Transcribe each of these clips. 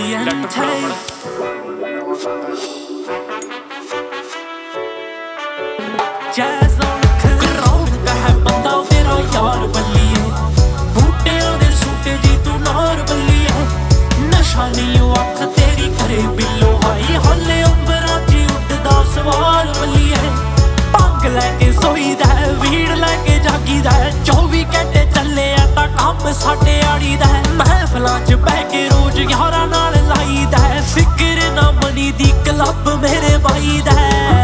caliente. Jazz on ground का है बंदा तेरा यार बल्लिए, बूटियां दे सूटे जी तू नार बल्लिए, नशा नहीं ओ अख तेरी करे बिल्लो हाई हले उंबरां च उड़दा सवार बल्लिए। भंग लैके सोईदा भीड़ लैके जागीदा 24 घंटे चले तां काम साडे आड़ी दा। महफिलां च बह के रोज यारां नाल लाईदा, फिक्र ना मनी दी क्लब मेरे बाई दा।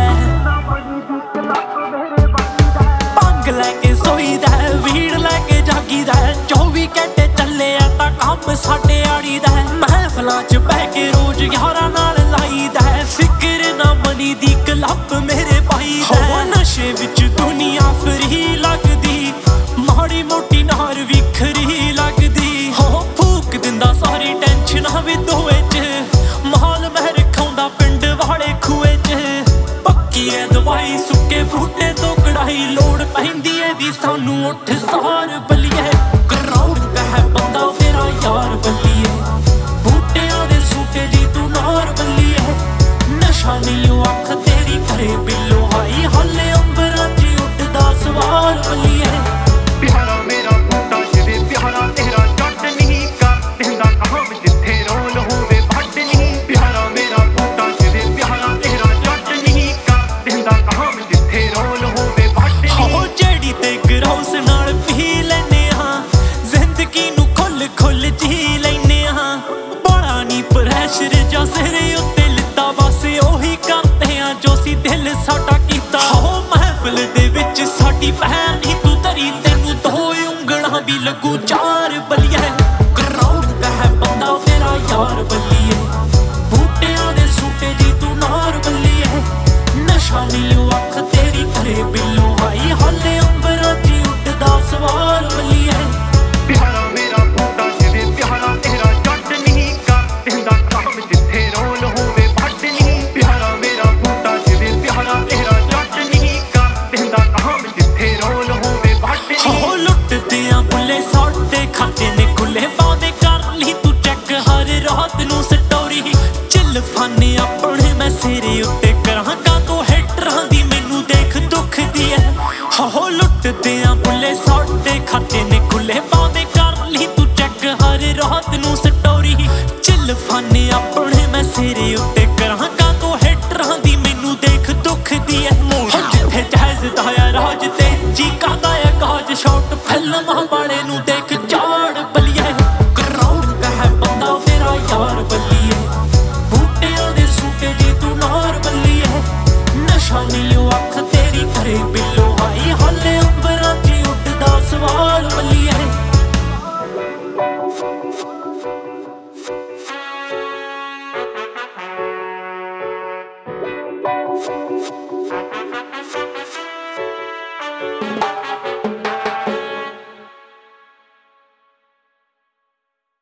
लैके सोईदा भीड़ लैके जागीदा 24 घंटे चले तां काम साडे आड़ी दा। महफिलां च बह के रोज यारां नाल लाईदा, फिक्र ना मनी दी क्लब मेरे पाई दा। नशे विच दुनिया फ्री लगदी, माड़ी मोटी नार भी खरी लगदी। हो फूक दिंदा सारी टेंशनां वी दोए च, माल महर खाउंदा पिंड वाले खूए च। पक्की है दवाई सुक्के बूटे तो कढ़ाई, लोड़ पैंदी है दी सानू उठ सार बल्लिए। ग्राउंड का है बंदा तेरा यार बल्लिए, बूटियां दे सूटे जी तू नार बल्लिए, नशा नहीं ओ अख तेरी करे बिल्लो हाई हले उंबरां च उड़दा सवार बल्लिए। प्यारा मेरा बूटा जिवे प्यारा तेरा जट नहीं कर दिंदा काम जिथे रोल होवे भट नहीं। प्यारा मेरा बूटा जिवे प्यारा तेरा जट नहीं कर दिंदा काम जिथे रोल होवे भट नहीं। हो जेड़ी ते ग्राउस नाल पी लैने हां, जिंदगी नू खुल खुल जी लैने हां। बड़ा नी प्रैशर जा सिर उत्ते लिता, बस ओही करते हां जो सी दिल साडा कीता। हो महफिल दे विच साडी पैर नहीं तू धरी, तैनू दो उंगलां भी लगू चार बल्लिए। ग्राउंड का है बंदा तेरा यार बल्लिए, बूटियां दे सूटे जी तू नार बल्लिए, नशा नहीं ओ अख तेरी करे बिल्लो हाई हले उंबरां च उड़दा सवार बल्लिए। प्यारा मेरा बूटा जिवे प्यारा तेरा जट नहीं कर दिंदा काम जिथे रोल होवे भट नहीं। प्यारा मेरा बूटा जिवे प्यारा तेरा जट नहीं कर दिंदा काम जिथे रोल होवे भट नहीं। हो लुटदे आ बुले साडे खाते ने खुले पाउंदे, कर ली तू चेक हर रात नू स्टोरी। चिल फाने अपने मैं सिरे उत्ते करां कातों हेटरां दी मैनू देख दुख दी है। हो लुटदे आ बुले साडे खाते ने खुले पाउंदे, कर ली तू चेक हर रात नू स्टोरी। चिल फाने अपने मैं सिरे उत्ते करां कातों हेटरां दी मैनू देख दुख दी है। जिथे जैज दाया राज ते जी कादा है काज, शॉट फिल्मां वाले नू देख चाड़ बल्लिए। ग्राउंड का है बंदा तेरा यार बल्लिए, बूटियां दे सूटे जी तू नार बल्लिए, नशा नहीं ओ अख तेरी करे बिल्लो हाई हले उंबरां च उड़दा सवार बल्लिए।